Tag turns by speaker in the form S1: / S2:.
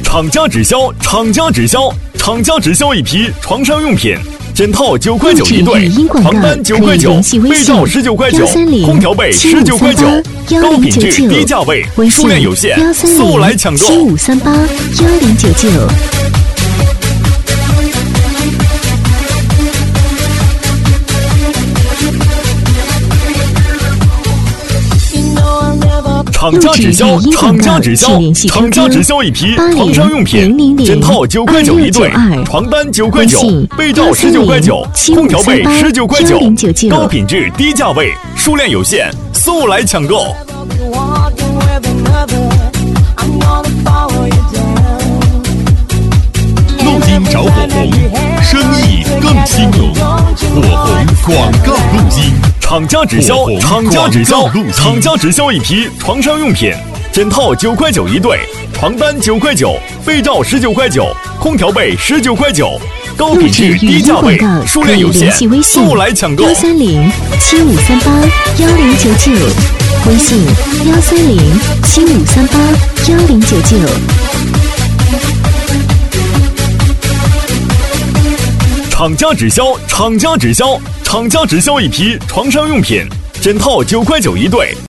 S1: 厂家直销，厂家直销，厂家直销一批床上用品，枕套9块9一对，床单9块9，被罩19块9，空调被19块9，高品质低价位，数量有限，速来抢购
S2: ！75381099。
S1: 厂家直销，厂家直销，厂家直销一批床上用品，枕套9块9一对，床单9块9，被罩19块9，空调被19块9，高品质低价位，数量有限，速来抢购！
S3: 路金找火红，生意更兴隆。火红广告路金。
S1: 厂家直销，厂家直销，厂家直销一批床上用品，枕套9块9一对，床单9块9，被罩19块9，空调被19块9，高品质低价位，数量有限，速来抢购！
S2: 13075381099，微信13075381099。
S1: 厂家直销，厂家直销，厂家直销一批床上用品，枕套9块9一对。